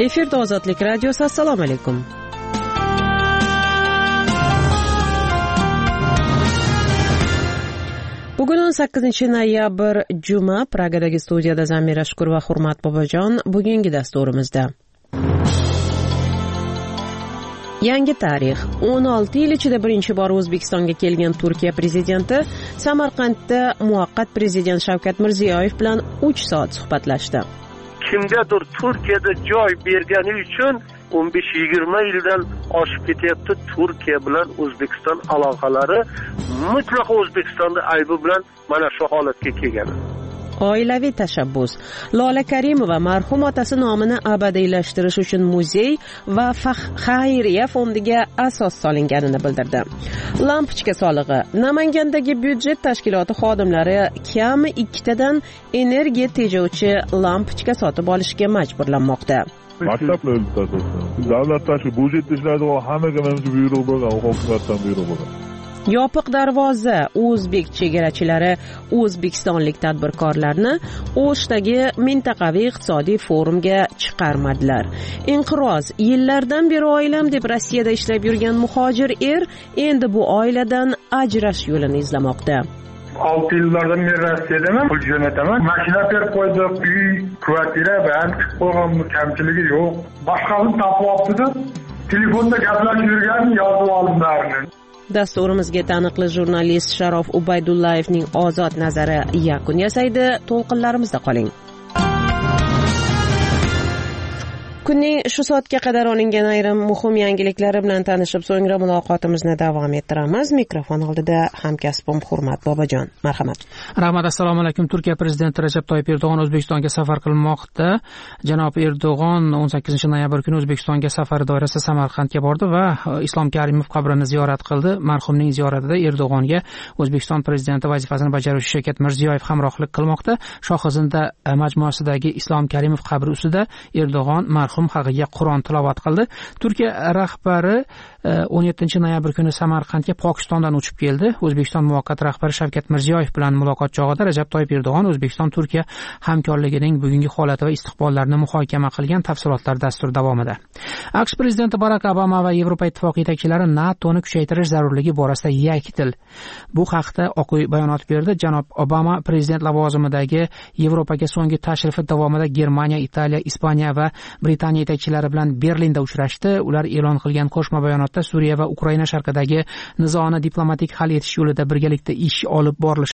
Efirda Ozodlik radiosi. Assalomu alaykum. Bugun 18-noyabr juma. Pragadagi studiyada Zamira Shukur va Hurmat Bobojon. Bugungi dasturimizda yangi tarix. 16 yil ichida birinchi bor O'zbekistonga kelgan Turkiya prezidenti Samarqandda muvaqqat prezident Shavkat Mirziyoyev bilan 3 soat suhbatlashdi. Kimgadir Turkiyada joy bergani uchun 15-20 yildan oshib ketyapti Turkiya bilan O'zbekiston aloqalari. Mutlaqo O'zbekistonda aybi bilan mana shu holatga kelgan. Oilaviy tashabbus. Lola Karimova marhum otasi nomini abadiylashtirish uchun muzey va xayriya fondiga asos solinganini bildirdi. Lampochka solig'i. Namangandagi byudjet tashkiloti xodimlari kami 2 tadan energiya tejovchi lampochka sotib olishga majburlanmoqda. Maktablar davlat tashkil byudjetda ishlaydigan hammaga menimcha buyruq bo'lgan, hukumatdan buyruq bo'lgan. Yopiq darvoza. O'zbek chegarachilari o'zbekistonlik tadbirkorlarni O'shdagi mintaqaviy iqtisodiy forumga chiqarmadilar. Inqiroz. Yillardan beri oilam deb Rossiyada ishlab yurgan muhojir endi bu oiladan ajrash yo'lini izlamoqda. 6 yillardan beri Rossiyadaman, pul jo'nataman. Mashina berib qo'ydik, uy, kvartira, bank qo'ygan kamchiligi yo'q. Boshqasini topib olibdi. Telefonda gaplashib yurgan, yozib oldim barini. Dasturimizga taniqli jurnalist Sharof Ubaydullayevning ozod nazari yakun yasaydi. To'lqinlarimizda qoling. Kunning shu soatga qadar olingan ayrim muhim yangiliklari bilan tanishib, so'ngra muloqotimizni davom ettiramiz. Mikrofon oldida hamkasbim Hurmat Bobojon. Marhamat. Rahmat. Assalomu alaykum. Turkiya prezidenti Rajab Toyyib Erdo'g'on O'zbekistonga safar qilmoqda. Janob Erdo'g'on 18-noyabr kuni O'zbekistonga safari doirasida Samarqandga bordi va Islom Karimov qabrini ziyorat qildi. Marhumning ziyoratida Erdo'g'onga O'zbekiston prezidenti vazifasini bajaruvchi Shavkat Mirziyoyev hamrohlik qilmoqda. Shohizinda majmuasidagi Islom Karimov qabri ustida Erdo'g'on marhum haqiga Qur'on tilovat qildi. Turkiya rahbari 17-noyabr kuni Samarqandga Pokistondan uchib keldi. O'zbekiston muvaqqat rahbari Shavkat Mirziyoyev bilan muloqot chog'ida Rajab Toyyib Erdo'g'on O'zbekiston-Turkiya hamkorligining bugungi holati va istiqbollarini muhokama qilgan. Tafsilotlar dastur davomida. AQSh prezidenti Barak Obama va Yevropa ittifoqi yetakchilari NATOni kuchaytirish zarurligi borasida yakdil. Bu haqda Oq uy bayonot berdi. Janob Obama prezident lavozimidagi Yevropaga so'nggi tashrifi davomida Germaniya, Italiya, Ispaniya va Britaniya yetakchilari bilan Berlinda uchrashdi. Ular e'lon qilgan qo'shma bayonotda Suriya va Ukraina sharqidagi nizoni diplomatik hal etish yo'lida birgalikda ish olib borilishi